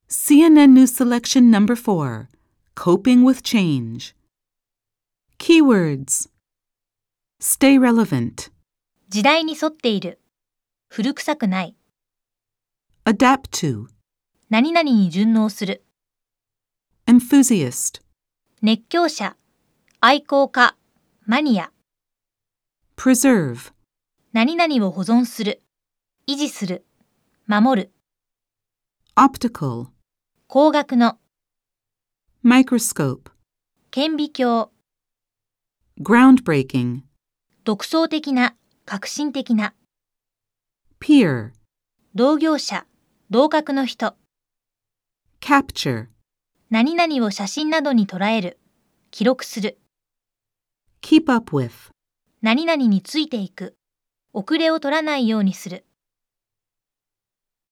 CNN News Selection Number 4, Coping with Change. Keywords. Stay relevant. 時代に沿っている。古臭くない。 Adapt to. 何々に順応する。 Enthusiast. 熱狂者。愛好家。マニア。 Preserve. 何々を保存する。維持する。守る。 Optical. 光学の。 Microscope. 顕微鏡。 Groundbreaking. 独創的な。革新的な。 Peer. 同業者。同格の人。 Capture. 何々を写真などに捉える。記録する。 Keep up with. 何々についていく。遅れを取らないようにする。